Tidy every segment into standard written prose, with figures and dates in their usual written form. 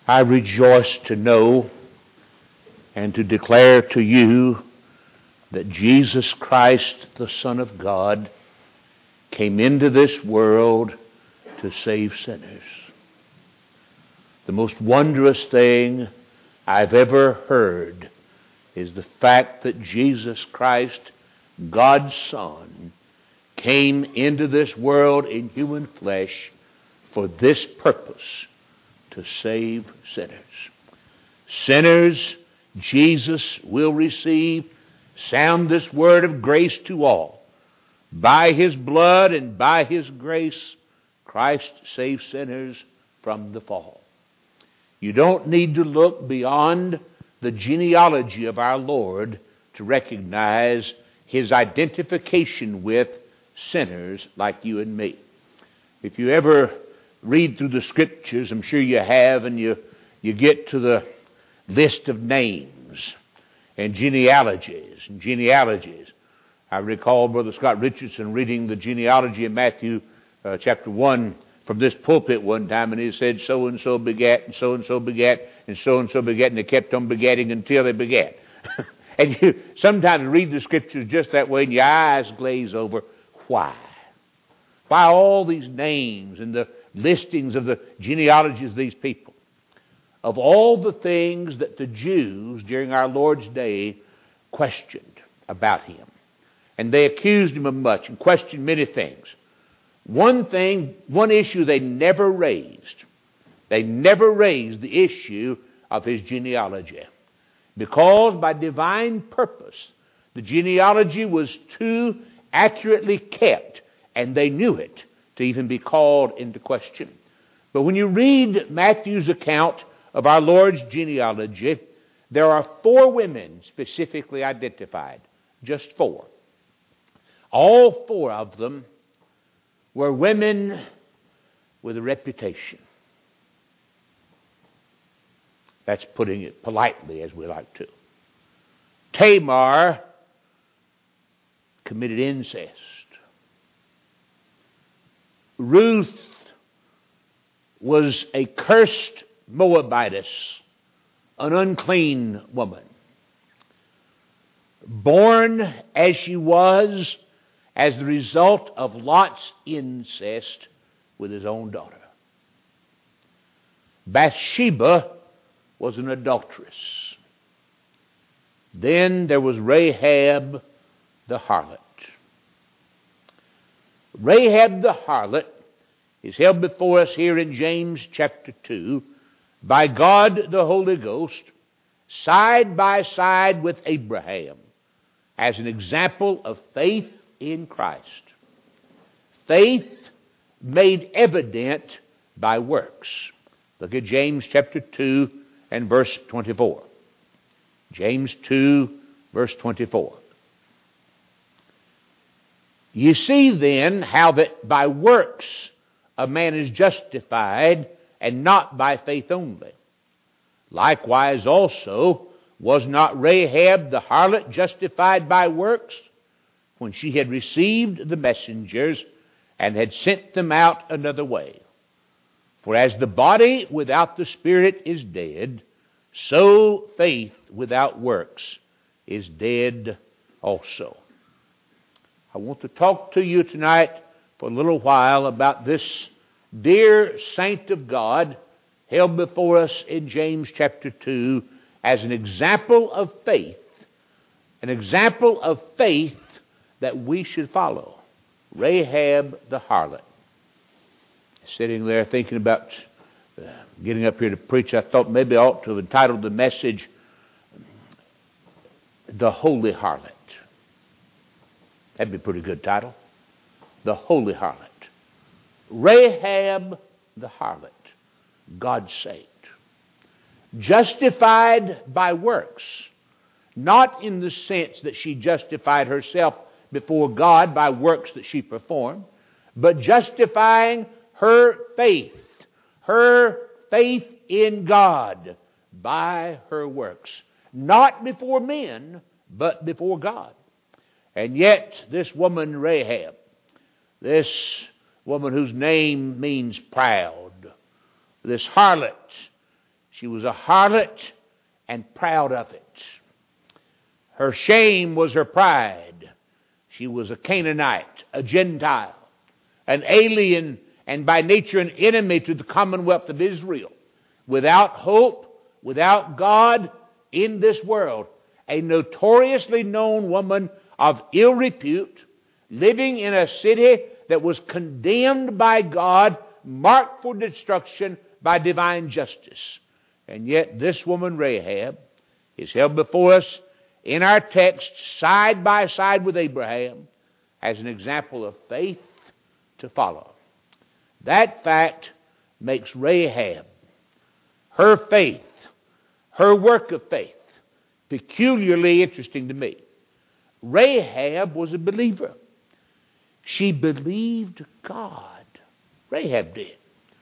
I rejoice to know and to declare to you that Jesus Christ, the Son of God, came into this world to save sinners. The most wondrous thing I've ever heard is the fact that Jesus Christ, God's Son, came into this world in human flesh for this purpose, to save sinners. Sinners, Jesus will receive. Sound this word of grace to all. By His blood and by His grace, Christ saves sinners from the fall. You don't need to look beyond the genealogy of our Lord to recognize His identification with sinners like you and me. If you ever read through the Scriptures, I'm sure you have, and you get to the list of names and genealogies. I recall Brother Scott Richardson reading the genealogy in Matthew chapter 1 from this pulpit one time, and he said, so-and-so begat, and so-and-so begat, and so-and-so begat, and they kept on begatting until they begat. And you sometimes read the Scriptures just that way, and your eyes glaze over. Why? Why all these names and the listings of the genealogies of these people? Of all the things that the Jews during our Lord's day questioned about Him, and they accused Him of much and questioned many things, one issue they never raised. They never raised the issue of His genealogy, because by divine purpose the genealogy was too accurately kept, and they knew it, to even be called into question. But when you read Matthew's account of our Lord's genealogy, there are 4 women specifically identified. Just 4. All 4 of them were women with a reputation. That's putting it politely, as we like to. Tamar committed incest. Ruth was a cursed Moabitess, an unclean woman, born as she was as the result of Lot's incest with his own daughter. Bathsheba was an adulteress. Then there was Rahab the harlot. Rahab the harlot is held before us here in James chapter 2 by God the Holy Ghost, side by side with Abraham, as an example of faith in Christ. Faith made evident by works. Look at James chapter 2 and verse 24. James 2, verse 24. You see then how that by works a man is justified, and not by faith only. Likewise also was not Rahab the harlot justified by works, when she had received the messengers and had sent them out another way? For as the body without the spirit is dead, so faith without works is dead also. I want to talk to you tonight for a little while about this dear saint of God held before us in James chapter 2 as an example of faith that we should follow. Rahab the harlot. Sitting there thinking about getting up here to preach, I thought maybe I ought to have entitled the message, The Holy Harlot. That'd be a pretty good title. The Holy Harlot. Rahab the harlot, God's saint. Justified by works, not in the sense that she justified herself before God by works that she performed, but justifying her faith in God by her works. Not before men, but before God. And yet, this woman Rahab, this woman whose name means proud, this harlot, She was a harlot and proud of it. Her shame was her pride. She was a Canaanite, a Gentile, an alien, and by nature an enemy to the commonwealth of Israel. Without hope, without God in this world, a notoriously known woman of ill repute, living in a city that was condemned by God, marked for destruction by divine justice. And yet this woman Rahab is held before us in our text side by side with Abraham as an example of faith to follow. That fact makes Rahab, her faith, her work of faith, peculiarly interesting to me. Rahab was a believer. She believed God. Rahab did.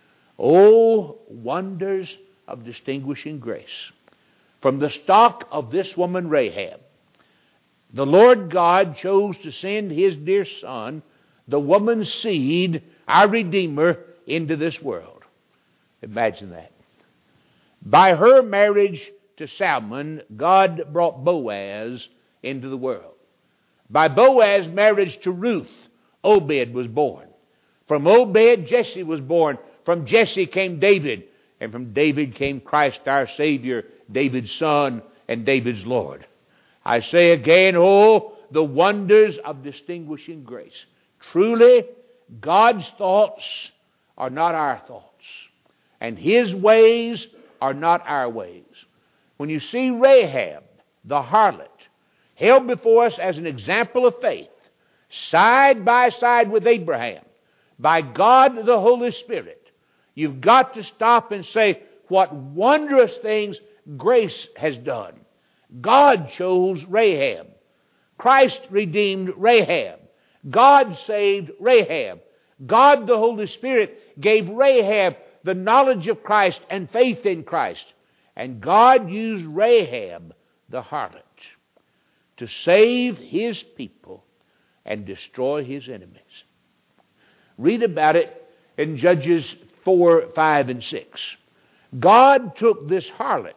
Oh, wonders of distinguishing grace. From the stock of this woman Rahab, the Lord God chose to send His dear Son, the woman's seed, our Redeemer, into this world. Imagine that. By her marriage to Salmon, God brought Boaz into the world. By Boaz's marriage to Ruth, Obed was born. From Obed, Jesse was born. From Jesse came David. And from David came Christ our Savior, David's son and David's Lord. I say again, oh, the wonders of distinguishing grace. Truly, God's thoughts are not our thoughts, and His ways are not our ways. When you see Rahab, the harlot, held before us as an example of faith, side by side with Abraham, by God the Holy Spirit, you've got to stop and say, what wondrous things grace has done. God chose Rahab. Christ redeemed Rahab. God saved Rahab. God the Holy Spirit gave Rahab the knowledge of Christ and faith in Christ. And God used Rahab, the harlot, to save His people and destroy His enemies. Read about it in Judges 4, 5, and 6. God took this harlot,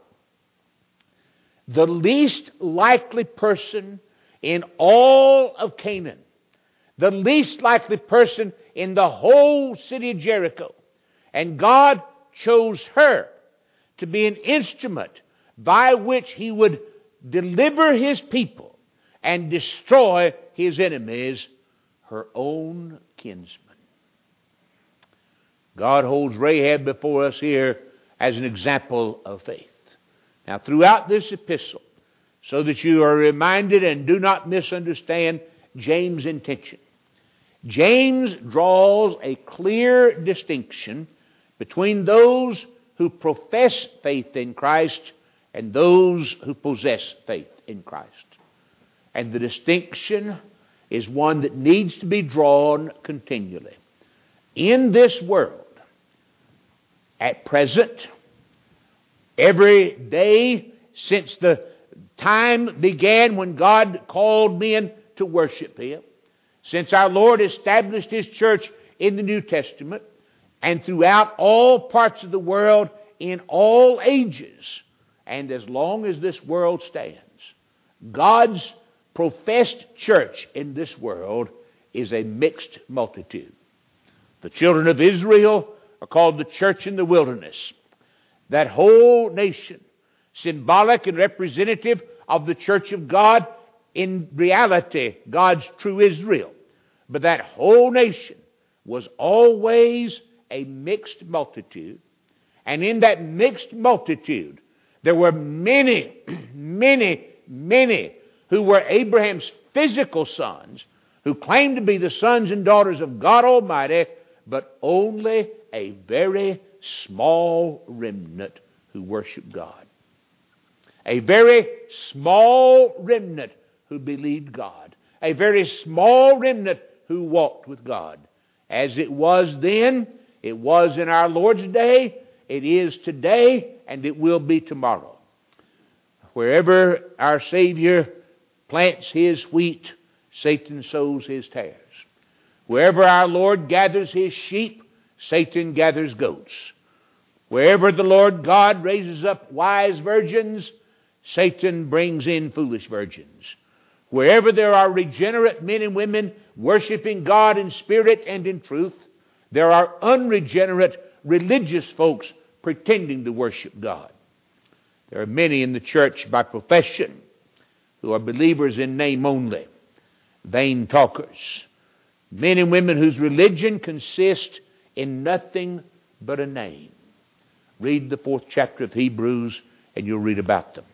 the least likely person in all of Canaan, the least likely person in the whole city of Jericho, and God chose her to be an instrument by which He would deliver His people and destroy His enemies, her own kinsmen. God holds Rahab before us here as an example of faith. Now, throughout this epistle, so that you are reminded and do not misunderstand James' intention, James draws a clear distinction between those who profess faith in Christ and those who possess faith in Christ. And the distinction is one that needs to be drawn continually. In this world, at present, every day since the time began when God called men to worship Him, since our Lord established His church in the New Testament, and throughout all parts of the world in all ages, and as long as this world stands, God's professed church in this world is a mixed multitude. The children of Israel are called the church in the wilderness. That whole nation, symbolic and representative of the church of God, in reality, God's true Israel. But that whole nation was always a mixed multitude. And in that mixed multitude, there were many, many, many who were Abraham's physical sons, who claimed to be the sons and daughters of God Almighty, but only a very small remnant who worshiped God. A very small remnant who believed God. A very small remnant who walked with God. As it was then, it was in our Lord's day, it is today, and it will be tomorrow. Wherever our Savior plants His wheat, Satan sows his tares. Wherever our Lord gathers His sheep, Satan gathers goats. Wherever the Lord God raises up wise virgins, Satan brings in foolish virgins. Wherever there are regenerate men and women worshiping God in spirit and in truth, there are unregenerate religious folks pretending to worship God. There are many in the church by profession who are believers in name only, vain talkers, men and women whose religion consists in nothing but a name. Read the 4th chapter of Hebrews and you'll read about them.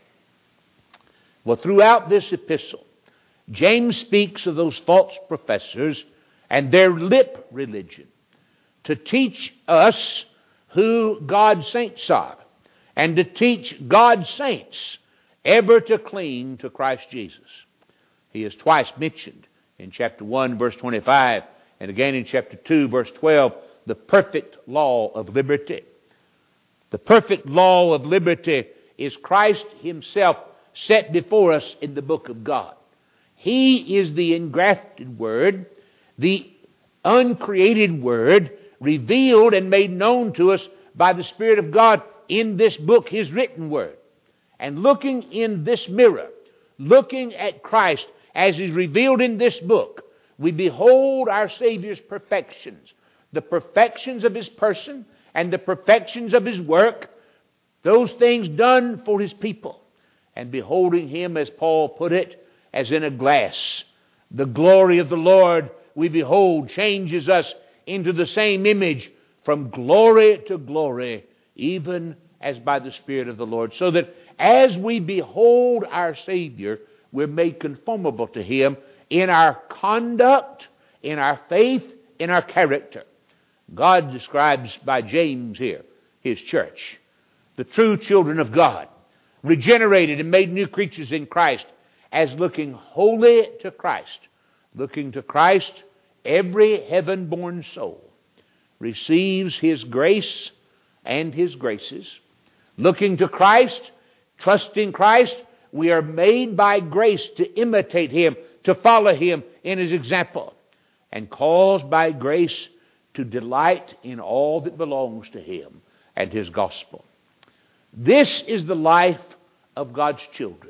Well, throughout this epistle, James speaks of those false professors and their lip religion to teach us who God's saints are and to teach God's saints ever to cling to Christ Jesus. He is twice mentioned in chapter 1, verse 25, and again in chapter 2, verse 12, the perfect law of liberty. The perfect law of liberty is Christ Himself set before us in the book of God. He is the engrafted Word, the uncreated Word, revealed and made known to us by the Spirit of God in this book, His written Word. And looking in this mirror, looking at Christ as He's revealed in this book, we behold our Savior's perfections, the perfections of His person and the perfections of His work, those things done for His people. And beholding Him, as Paul put it, as in a glass, the glory of the Lord we behold changes us into the same image from glory to glory, even as by the Spirit of the Lord. So that as we behold our Savior, we're made conformable to Him in our conduct, in our faith, in our character. God describes by James here His church, the true children of God, regenerated and made new creatures in Christ, as looking wholly to Christ. Looking to Christ, every heaven-born soul receives His grace and His graces. Looking to Christ, trusting Christ, we are made by grace to imitate Him, to follow Him in His example, and caused by grace to delight in all that belongs to Him and His gospel. This is the life of God's children.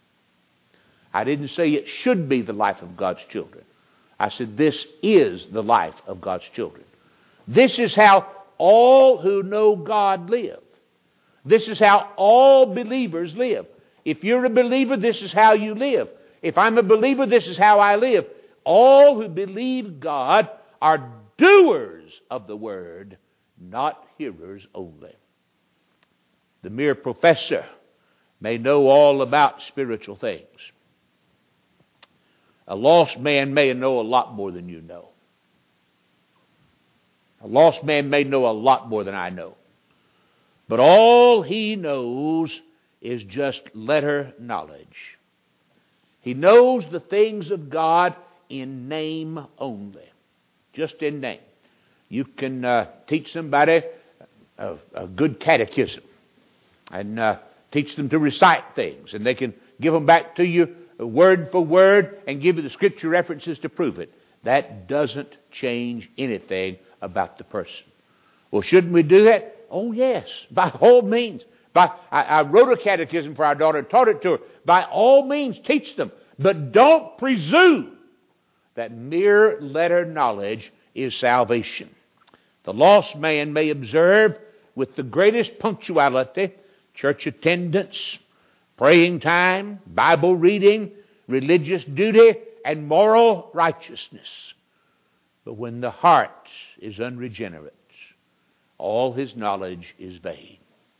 I didn't say it should be the life of God's children. I said this is the life of God's children. This is how all who know God live. This is how all believers live. If you're a believer, this is how you live. If I'm a believer, this is how I live. All who believe God are doers of the word, not hearers only. The mere professor may know all about spiritual things. A lost man may know a lot more than you know. A lost man may know a lot more than I know. But all he knows is just letter knowledge. He knows the things of God in name only. Just in name. You can teach somebody a good catechism and teach them to recite things, and they can give them back to you word for word and give you the scripture references to prove it. That doesn't change anything about the person. Well, shouldn't we do that? Oh, yes, by all means. I wrote a catechism for our daughter and taught it to her. By all means, teach them. But don't presume that mere letter knowledge is salvation. The lost man may observe with the greatest punctuality church attendance, praying time, Bible reading, religious duty, and moral righteousness. But when the heart is unregenerate, all his knowledge is vain.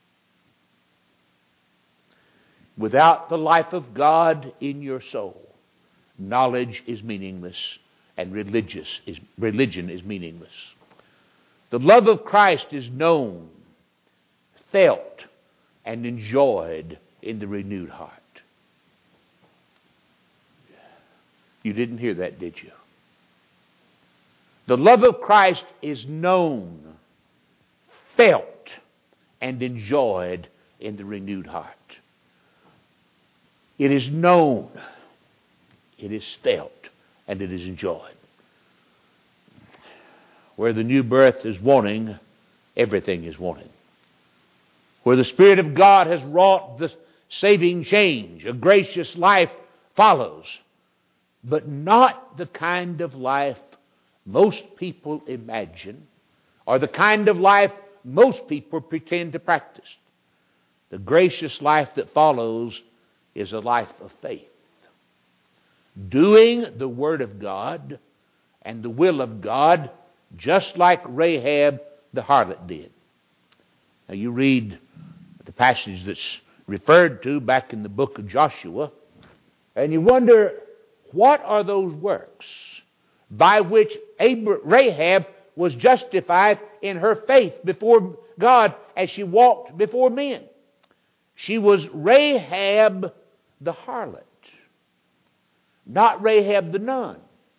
Without the life of God in your soul, knowledge is meaningless and religion is meaningless. The love of Christ is known, felt, and enjoyed in the renewed heart. You didn't hear that, did you? The love of Christ is known, felt, and enjoyed in the renewed heart. It is known, it is felt, and it is enjoyed. Where the new birth is wanting, everything is wanting. where the Spirit of God has wrought the saving change. A gracious life follows, but not the kind of life most people imagine or the kind of life most people pretend to practice. The gracious life that follows is a life of faith, doing the Word of God and the will of God just like Rahab the harlot did. Now you read the passage that's referred to back in the book of Joshua, and you wonder, what are those works by which Rahab was justified in her faith before God as she walked before men? She was Rahab the harlot, not Rahab the nun.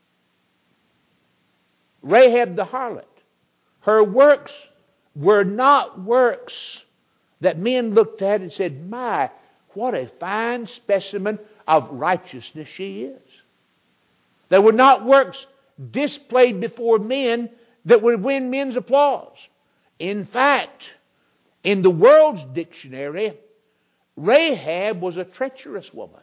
Rahab the harlot. Her works were not works that men looked at and said, my, what a fine specimen of righteousness she is. They were not works displayed before men that would win men's applause. In fact, in the world's dictionary, Rahab was a treacherous woman,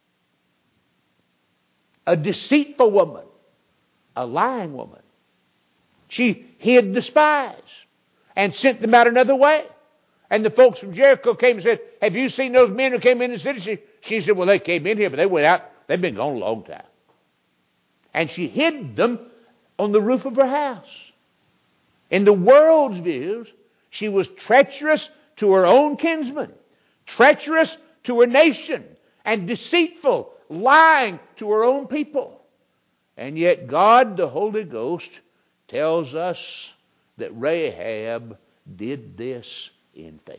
a deceitful woman, a lying woman. She hid the spies and sent them out another way. And the folks from Jericho came and said, have you seen those men who came in the city? She said, well, they came in here, but they went out. They've been gone a long time. And she hid them on the roof of her house. In the world's views, she was treacherous to her own kinsmen, treacherous to her nation, and deceitful, lying to her own people. And yet God, the Holy Ghost, tells us that Rahab did this in faith.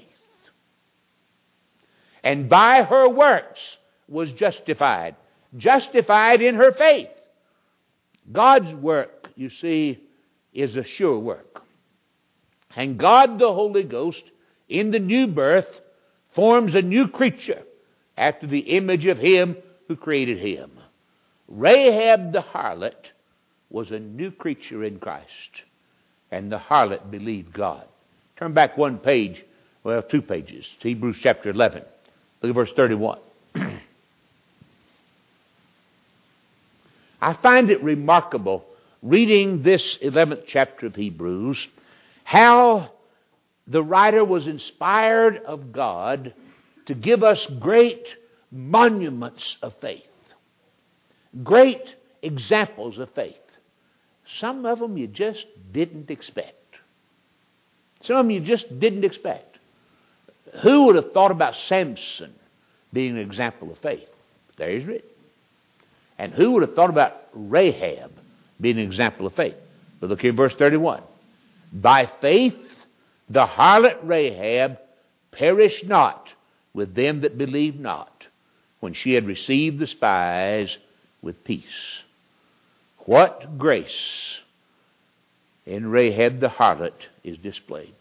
And by her works was justified. Justified in her faith. God's work, you see, is a sure work. And God, the Holy Ghost, in the new birth, forms a new creature after the image of Him who created him. Rahab the harlot was a new creature in Christ, and the harlot believed God. Turn back one page, well, 2 pages, to Hebrews chapter 11. Look at verse 31. I find it remarkable, reading this 11th chapter of Hebrews, how the writer was inspired of God to give us great monuments of faith, great examples of faith. Some of them you just didn't expect. Some of them you just didn't expect. Who would have thought about Samson being an example of faith? There he's written. And who would have thought about Rahab being an example of faith? But look here in verse 31. By faith the harlot Rahab perished not with them that believed not, when she had received the spies with peace. What grace in Rahab the harlot is displayed.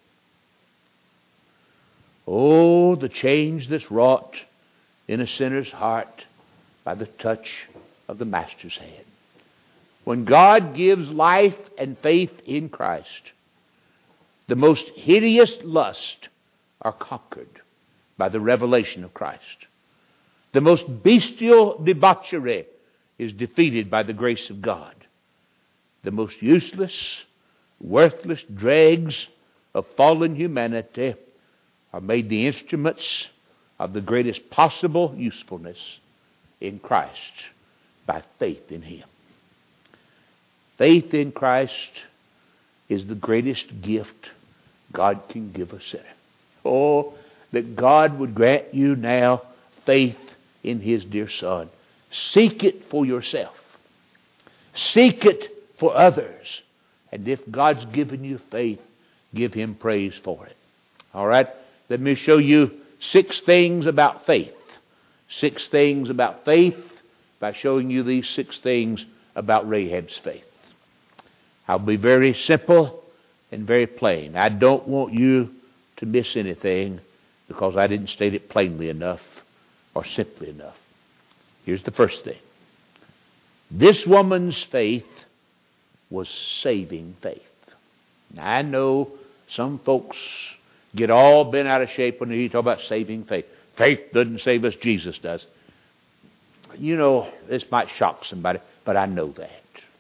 Oh, the change that's wrought in a sinner's heart by the touch of the Master's hand. When God gives life and faith in Christ, the most hideous lust are conquered by the revelation of Christ. The most bestial debauchery is defeated by the grace of God. The most useless, worthless dregs of fallen humanity are made the instruments of the greatest possible usefulness in Christ by faith in Him. Faith in Christ is the greatest gift God can give a sinner. Oh, that God would grant you now faith in His dear Son. Seek it for yourself. Seek it for others. And if God's given you faith, give Him praise for it. All right? Let me show you 6 things about faith. 6 things about faith by showing you these 6 things about Rahab's faith. I'll be very simple and very plain. I don't want you to miss anything because I didn't state it plainly enough or simply enough. Here's the first thing. This woman's faith was saving faith. Now, I know some folks get all bent out of shape when you talk about saving faith. Faith doesn't save us, Jesus does. You know, this might shock somebody, but I know that.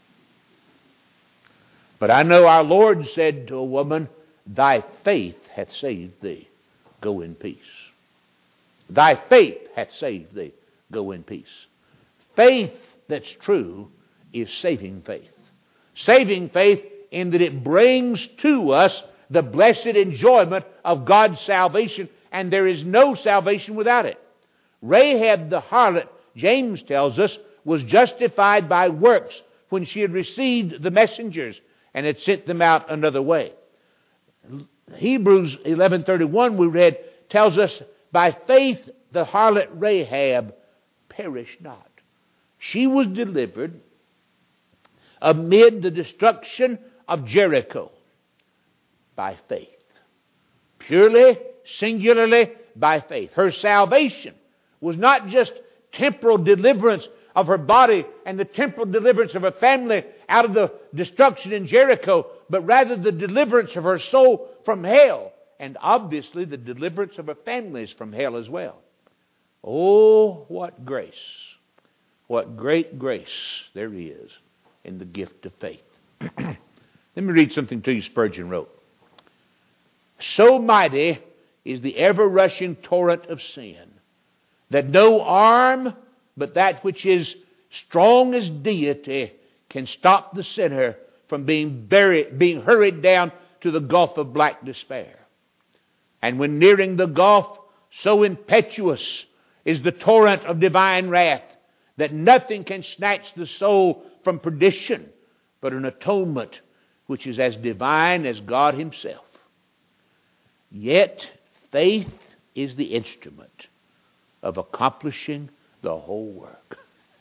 But I know our Lord said to a woman, thy faith hath saved thee. Go in peace. Thy faith hath saved thee. Go in peace. Faith that's true is saving faith. Saving faith in that it brings to us the blessed enjoyment of God's salvation, and there is no salvation without it. Rahab the harlot, James tells us, was justified by works when she had received the messengers and had sent them out another way. Hebrews 11:31 we read tells us, by faith the harlot Rahab perished not. She was delivered amid the destruction of Jericho by faith. Purely, singularly by faith. Her salvation was not just temporal deliverance of her body and the temporal deliverance of her family out of the destruction in Jericho, but rather the deliverance of her soul from hell, and obviously the deliverance of her families from hell as well. Oh, what grace, what great grace there is in the gift of faith. Let me read something to you Spurgeon wrote. So mighty is the ever-rushing torrent of sin that no arm but that which is strong as deity can stop the sinner from being hurried down to the gulf of black despair. And when nearing the gulf, so impetuous is the torrent of divine wrath that nothing can snatch the soul from perdition but an atonement which is as divine as God Himself. Yet faith is the instrument of accomplishing the whole work.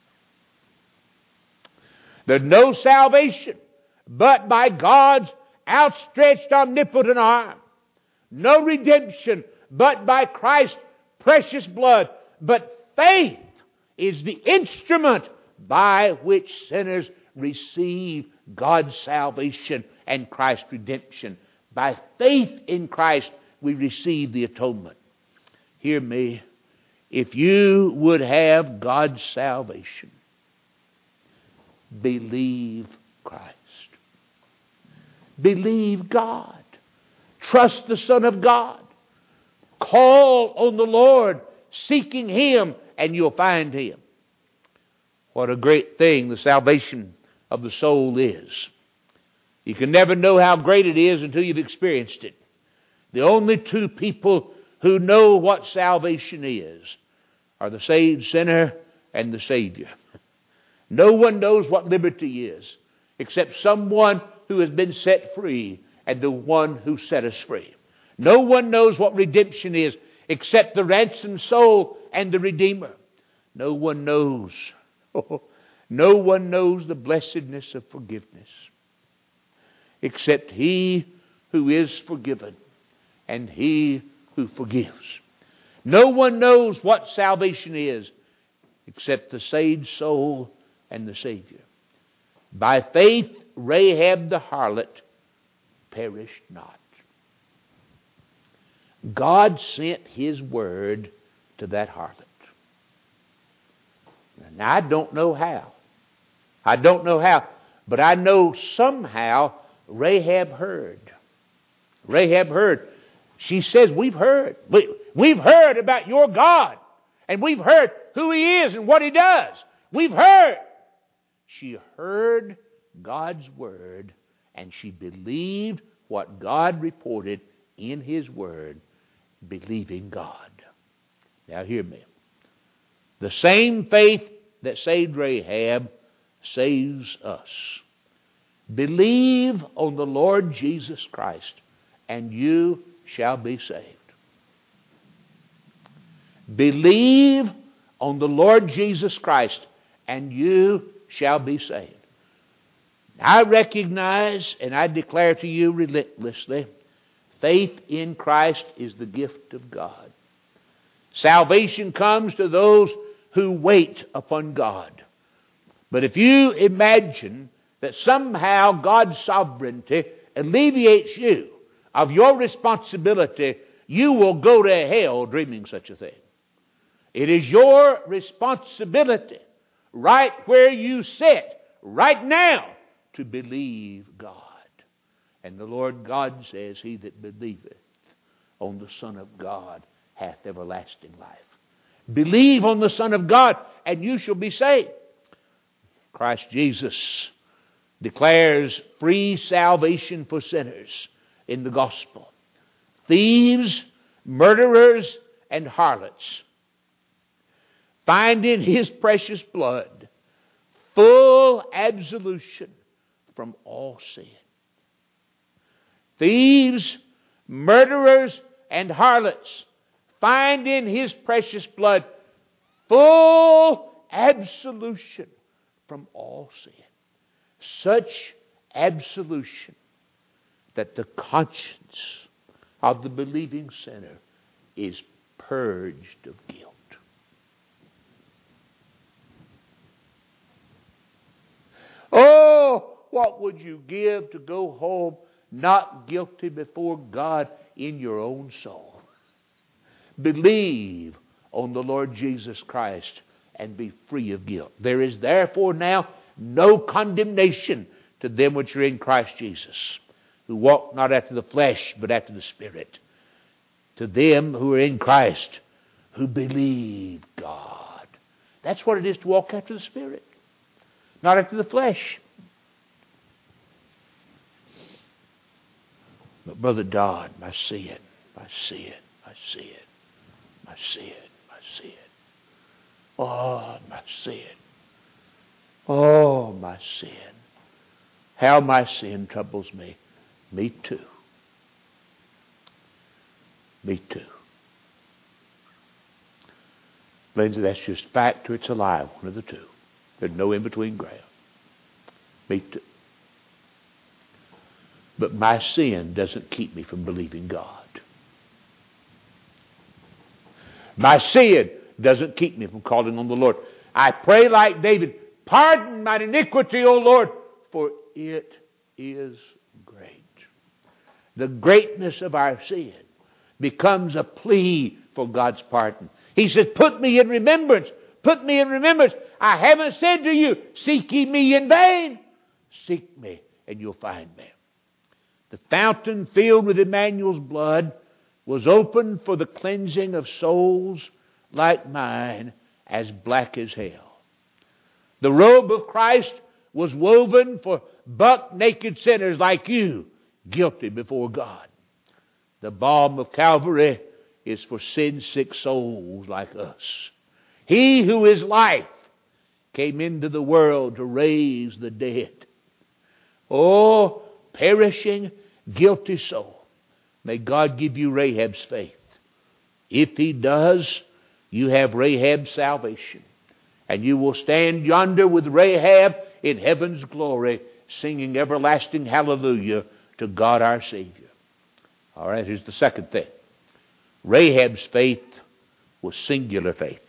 There's no salvation but by God's outstretched omnipotent arm. No redemption but by Christ's precious blood. But faith is the instrument by which sinners receive God's salvation and Christ's redemption. By faith in Christ we receive the atonement. Hear me. If you would have God's salvation, believe Christ. Believe God. Trust the Son of God. Call on the Lord, seeking Him, and you'll find Him. What a great thing the salvation of the soul is. You can never know how great it is until you've experienced it. The only two people who know what salvation is are the saved sinner and the Savior. No one knows what liberty is except someone who has been set free and the one who set us free. No one knows what redemption is except the ransomed soul and the Redeemer. No one knows. No one knows the blessedness of forgiveness except He who is forgiven and He who forgives. No one knows what salvation is except the saved soul and the Savior. By faith, Rahab the harlot perished not. God sent His word to that harlot. Now, I don't know how. I don't know how. But I know somehow Rahab heard. Rahab heard. She says, we've heard. We've heard about your God. And we've heard who He is and what He does. We've heard. She heard God's word and she believed what God reported in His word, believing God. Now hear me. The same faith that saved Rahab saves us. Believe on the Lord Jesus Christ and you shall be saved. Believe on the Lord Jesus Christ and you shall be saved. I recognize and I declare to you relentlessly, faith in Christ is the gift of God. Salvation comes to those who wait upon God. But if you imagine that somehow God's sovereignty alleviates you of your responsibility, you will go to hell dreaming such a thing. It is your responsibility, right where you sit, right now, to believe God. And the Lord God says, he that believeth on the Son of God hath everlasting life. Believe on the Son of God, and you shall be saved. Christ Jesus declares free salvation for sinners in the gospel. Thieves, murderers, and harlots find in his precious blood full absolution from all sin. Thieves, murderers, and harlots find in his precious blood full absolution from all sin. Such absolution that the conscience of the believing sinner is purged of guilt. Oh, what would you give to go home not guilty before God in your own soul? Believe on the Lord Jesus Christ and be free of guilt. There is therefore now no condemnation to them which are in Christ Jesus, who walk not after the flesh, but after the Spirit. To them who are in Christ, who believe God. That's what it is to walk after the Spirit, not after the flesh. But Brother Dodd, I see it. I see it. I see it. I see it. I see it. Oh, my sin. Oh, my sin. How my sin troubles me. Me too. Me too. Lindsay, that's just fact or it's a lie. One of the two. There's no in-between ground. Me too. But my sin doesn't keep me from believing God. My sin doesn't keep me from calling on the Lord. I pray like David, pardon my iniquity, O Lord, for it is great. The greatness of our sin becomes a plea for God's pardon. He says, put me in remembrance. Put me in remembrance. I haven't said to you, seek ye me in vain. Seek me and you'll find me. The fountain filled with Emmanuel's blood was opened for the cleansing of souls like mine, as black as hell. The robe of Christ was woven for buck-naked sinners like you, guilty before God. The balm of Calvary is for sin-sick souls like us. He who is life came into the world to raise the dead. Oh, perishing, guilty soul, may God give you Rahab's faith. If He does, you have Rahab's salvation. And you will stand yonder with Rahab in heaven's glory, singing everlasting hallelujah to God our Savior. All right, here's the second thing. Rahab's faith was singular faith.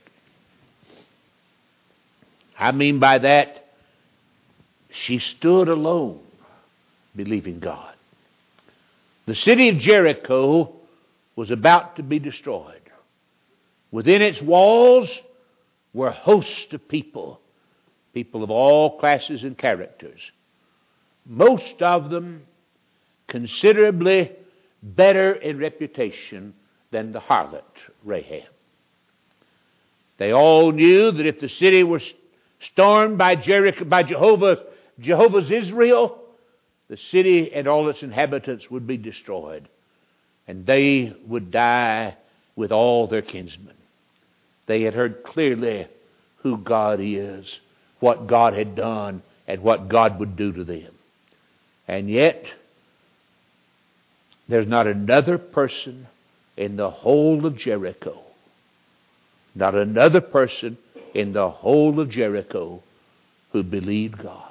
I mean by that, she stood alone, believing God. The city of Jericho was about to be destroyed. Within its walls were hosts of people of all classes and characters. Most of them considerably better in reputation than the harlot Rahab. They all knew that if the city were stormed by Jehovah's Israel, the city and all its inhabitants would be destroyed, and they would die with all their kinsmen. They had heard clearly who God is, what God had done, and what God would do to them. And yet, there's not another person in the whole of Jericho, not another person in the whole of Jericho who believed God.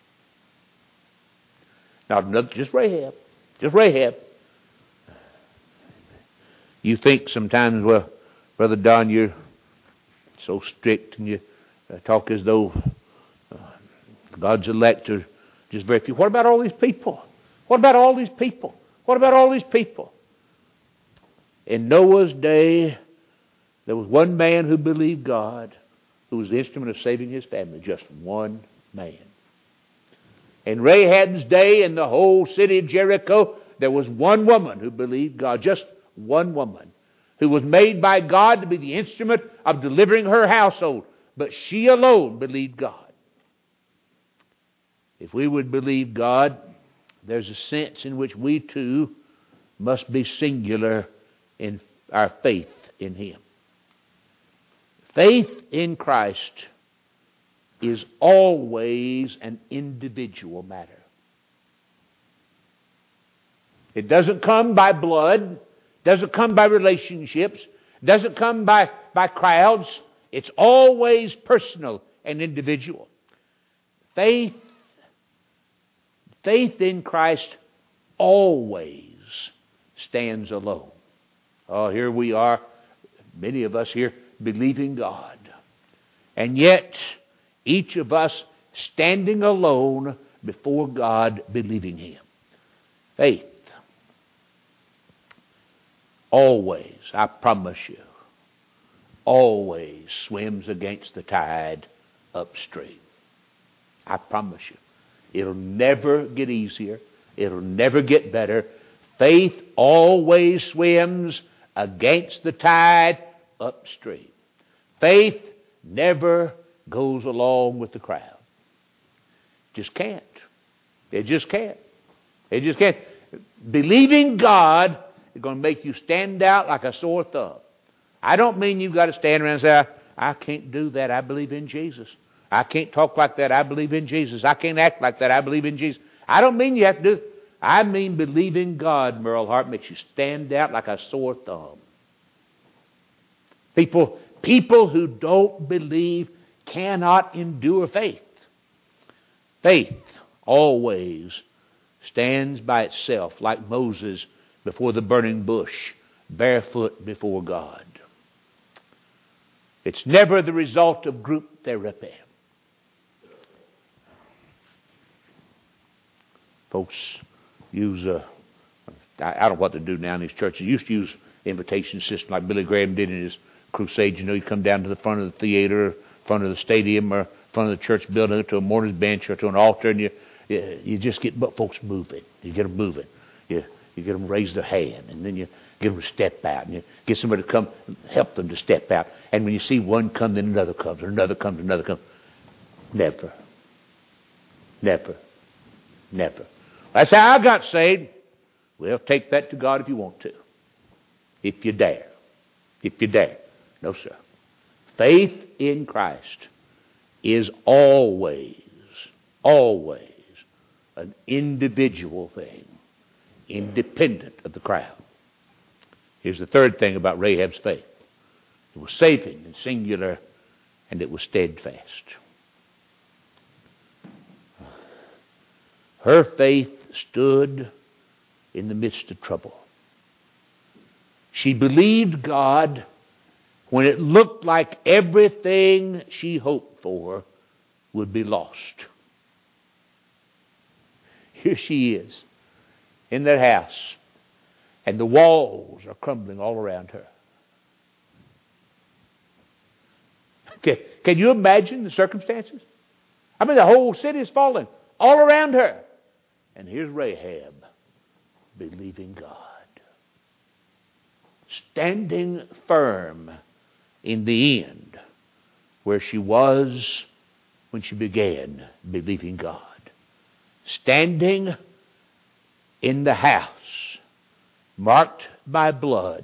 Not another, just Rahab. Just Rahab. You think sometimes, well, Brother Don, you're so strict and you talk as though God's elect are just very few. What about all these people? What about all these people? What about all these people? In Noah's day, there was one man who believed God, who was the instrument of saving his family. Just one man. In Rahab's day, in the whole city of Jericho, there was one woman who believed God. Just one woman, who was made by God to be the instrument of delivering her household. But she alone believed God. If we would believe God, there's a sense in which we too must be singular in our faith in Him. Faith in Christ is always an individual matter. It doesn't come by blood, doesn't come by relationships, doesn't come by crowds. It's always personal and individual. Faith in Christ always stands alone. Oh, here we are, many of us here believing God. And yet, each of us standing alone before God, believing Him. Faith always, I promise you, always swims against the tide upstream. I promise you. It'll never get easier. It'll never get better. Faith always swims against the tide upstream. Faith never goes along with the crowd. Just can't. It just can't. It just can't. Believing God is going to make you stand out like a sore thumb. I don't mean you've got to stand around and say, I can't do that. I believe in Jesus. I can't talk like that. I believe in Jesus. I can't act like that. I believe in Jesus. I don't mean you have to do it. I mean believing God, Merle Hart, makes you stand out like a sore thumb. People who don't believe cannot endure faith. Faith always stands by itself, like Moses before the burning bush, barefoot before God. It's never the result of group therapy. Folks use I don't know what they do now in these churches. They used to use invitation system like Billy Graham did in his crusade. You know, you come down to the front of the theater, front of the stadium, or front of the church building, to a mourner's bench or to an altar, and you just get folks moving. You get them moving. You get them raise their hand, and then you get them to step out, and you get somebody to come help them to step out. And when you see one come, then another comes, or another comes, another comes. Never. Never. Never. That's how I got saved. Well, take that to God if you want to. If you dare. If you dare. No, sir. Faith in Christ is always an individual thing, independent of the crowd. Here's the third thing about Rahab's faith. It was saving and singular, and it was steadfast. Her faith stood in the midst of trouble. She believed God when it looked like everything she hoped for would be lost. Here she is in that house, and the walls are crumbling all around her. Can you imagine the circumstances? I mean, the whole city is falling all around her. And here's Rahab believing God, standing firm in the end where she was when she began believing God. Standing in the house marked by blood,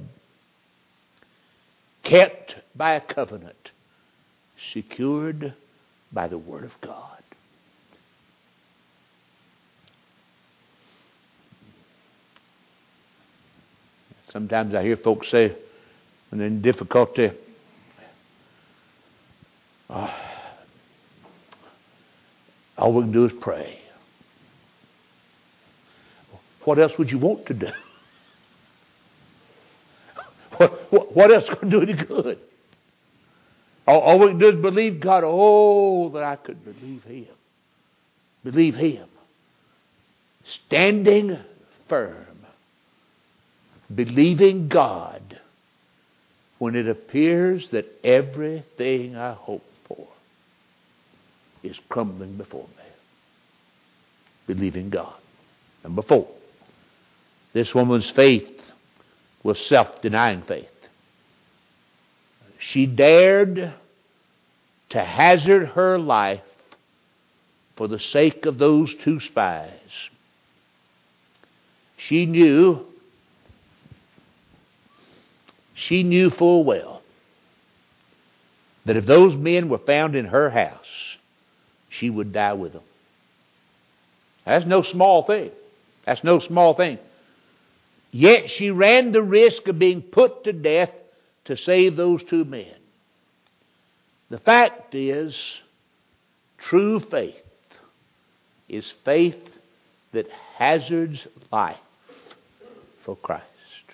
kept by a covenant, secured by the Word of God. Sometimes I hear folks say, when they're in difficulty, all we can do is pray. What else would you want to do? What else is going to do any good? All we can do is believe God. Oh, that I could believe Him. Believe Him. Standing firm believing God when it appears that everything I hope for is crumbling before me. Believing God. Number 4, this woman's faith was self-denying faith. She dared to hazard her life for the sake of those 2 spies. She knew full well that if those men were found in her house, she would die with them. That's no small thing. That's no small thing. Yet she ran the risk of being put to death to save those 2 men. The fact is, true faith is faith that hazards life for Christ.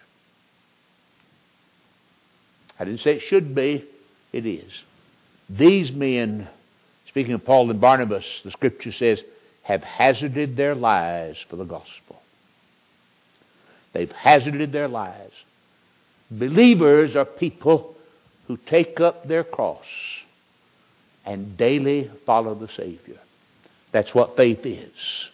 I didn't say it should be. It is. These men, speaking of Paul and Barnabas, the Scripture says, have hazarded their lives for the gospel. They've hazarded their lives. Believers are people who take up their cross and daily follow the Savior. That's what faith is.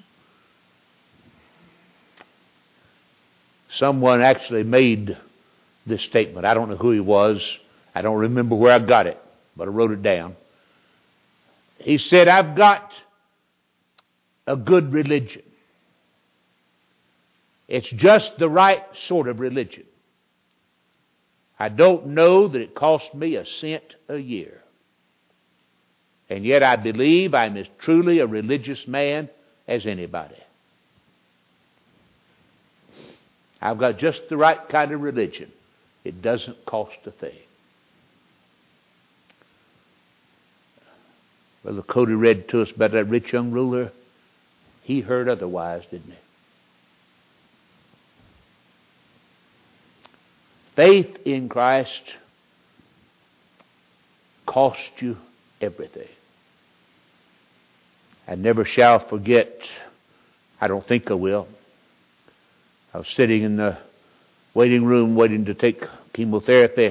Someone actually made this statement. I don't know who he was. I don't remember where I got it, but I wrote it down. He said, I've got a good religion. It's just the right sort of religion. I don't know that it cost me a cent a year. And yet I believe I'm as truly a religious man as anybody. I've got just the right kind of religion. It doesn't cost a thing. Brother Cody read to us about that rich young ruler. He heard otherwise, didn't he? Faith in Christ cost you everything. I never shall forget, I don't think I will. I was sitting in the waiting room waiting to take chemotherapy.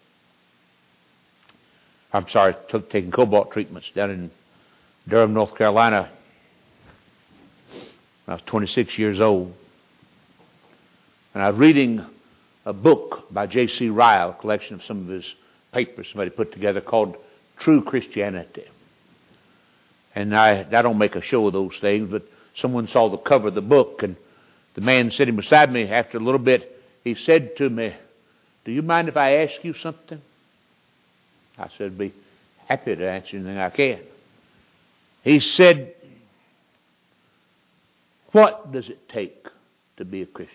Taking cobalt treatments down in Durham, North Carolina. I was 26 years old. And I was reading a book by J.C. Ryle, a collection of some of his papers somebody put together called True Christianity. And I don't make a show of those things, but someone saw the cover of the book, and the man sitting beside me, after a little bit, he said to me, "Do you mind if I ask you something?" I said, "I'd be happy to answer anything I can." He said, "What does it take to be a Christian?"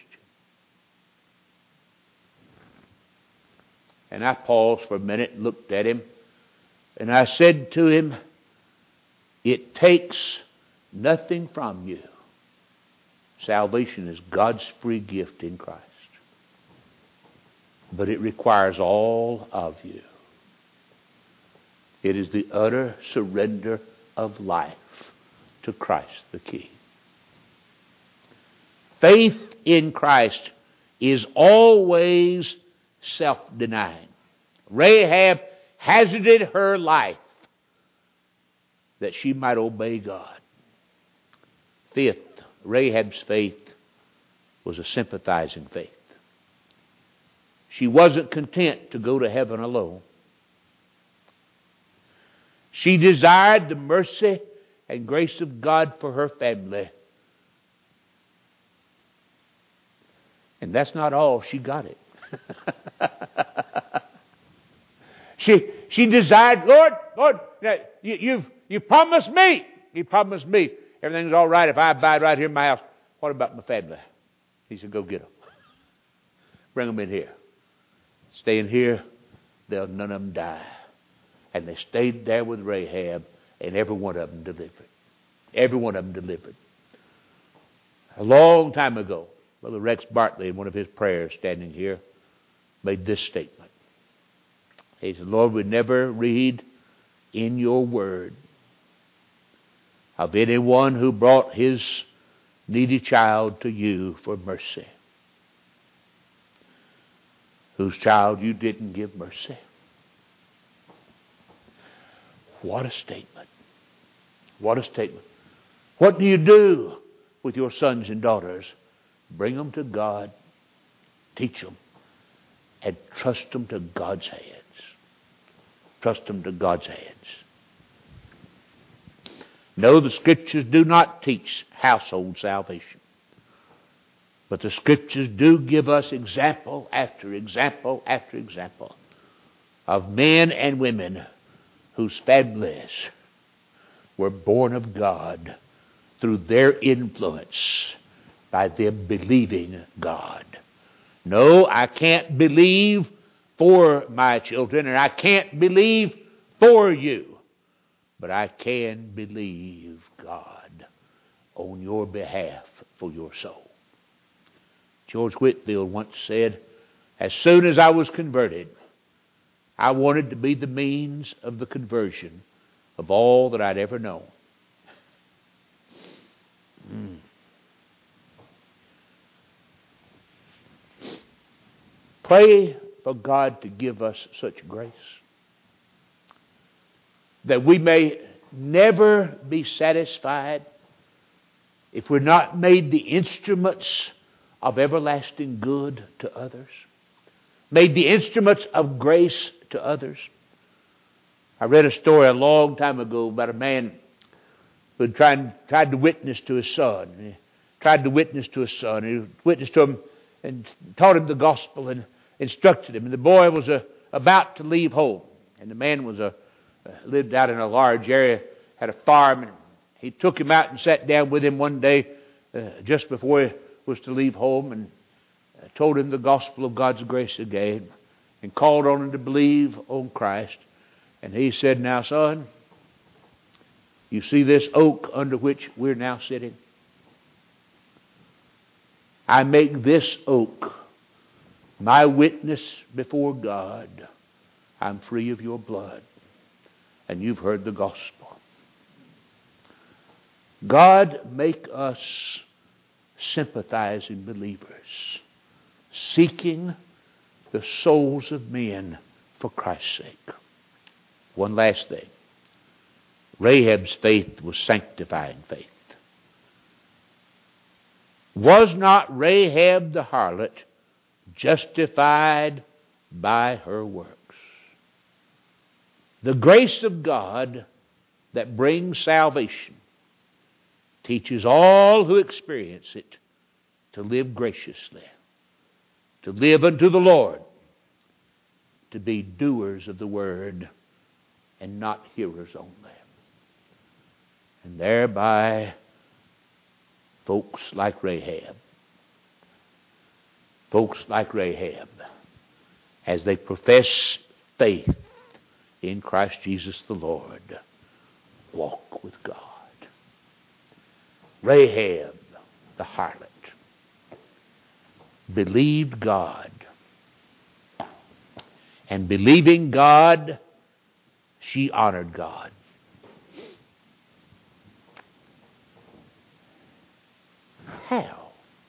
And I paused for a minute and looked at him, and I said to him, "It takes nothing from you. Salvation is God's free gift in Christ. But it requires all of you. It is the utter surrender of life to Christ the King." Faith in Christ is always self-denying. Rahab hazarded her life that she might obey God. Fifth, Rahab's faith was a sympathizing faith. She wasn't content to go to heaven alone. She desired the mercy and grace of God for her family. And that's not all. She got it. She desired, Lord, you promised me. You promised me everything's all right if I abide right here in my house. What about my family? He said, go get them. Bring them in here. Stay in here, none of them die. And they stayed there with Rahab, and every one of them delivered. Every one of them delivered. A long time ago, Brother Rex Bartley, in one of his prayers standing here, made this statement. He said, Lord, we never read in your word of anyone who brought his needy child to you for mercy. whose child you didn't give mercy. What a statement. What a statement. What do you do with your sons and daughters? Bring them to God, teach them, and trust them to God's hands. Trust them to God's hands. No, the Scriptures do not teach household salvation. But the Scriptures do give us example after example after example of men and women whose families were born of God through their influence by them believing God. No, I can't believe for my children, and I can't believe for you, but I can believe God on your behalf for your soul. George Whitefield once said, as soon as I was converted, I wanted to be the means of the conversion of all that I'd ever known. Pray for God to give us such grace that we may never be satisfied if we're not made the instruments of everlasting good to others, made the instruments of grace to others. I read a story a long time ago about a man who tried to witness to his son. He tried to witness to his son. He witnessed to him and taught him the gospel and instructed him. And the boy was about to leave home. And the man lived out in a large area, had a farm. And he took him out and sat down with him one day just before he was to leave home, and told him the gospel of God's grace again and called on him to believe on Christ. And he said, now, son, you see this oak under which we're now sitting? I make this oak my witness before God. I'm free of your blood, and you've heard the gospel. God, make us sympathizing believers, seeking the souls of men for Christ's sake. One last thing. Rahab's faith was sanctifying faith. Was not Rahab the harlot justified by her works? The grace of God that brings salvation teaches all who experience it to live graciously, to live unto the Lord, to be doers of the word and not hearers only. And thereby, folks like Rahab, as they profess faith in Christ Jesus the Lord, walk with God. Rahab, the harlot, believed God. And believing God, she honored God. How?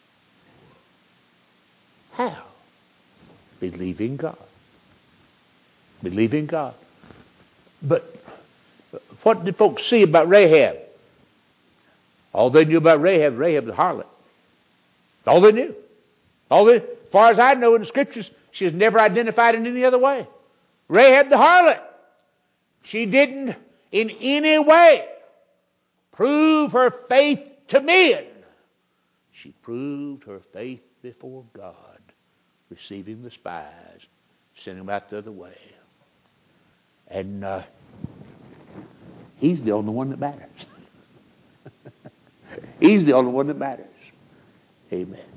How? Believing God. Believing God. But what did folks see about Rahab? All they knew about Rahab the harlot. All they knew. As far as I know in the Scriptures, she is never identified in any other way. Rahab the harlot. She didn't in any way prove her faith to men. She proved her faith before God, receiving the spies, sending them out the other way. And He's the only one that matters. He's the only one that matters. Amen.